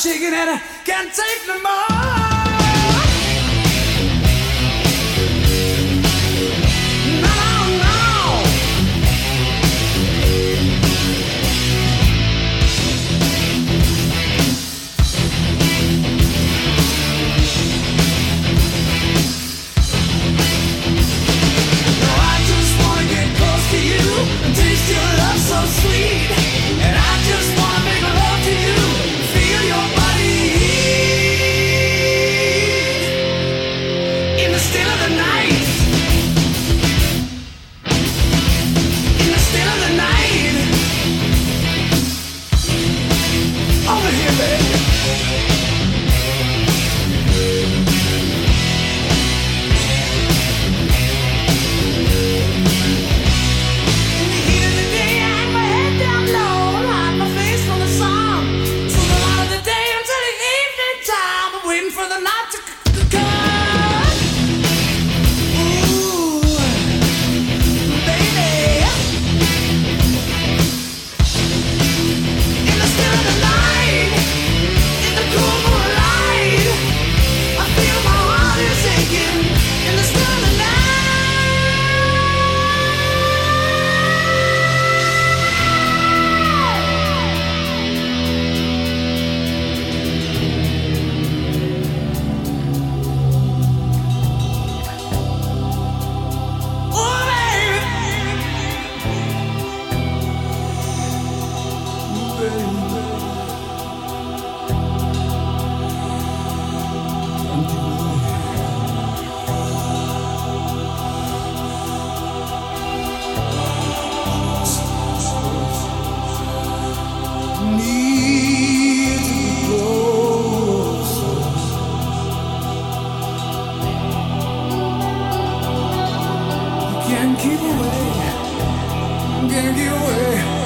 shaking and I can't take no more. Taste your love so sweet, and I just wanna make love to you, feel your body in the still of the night, in the still of the night, over here, baby. For the night to come, ooh, baby. In the still of the night, in the cool moonlight, I feel my heart is aching. In the still of the night. Can't keep away.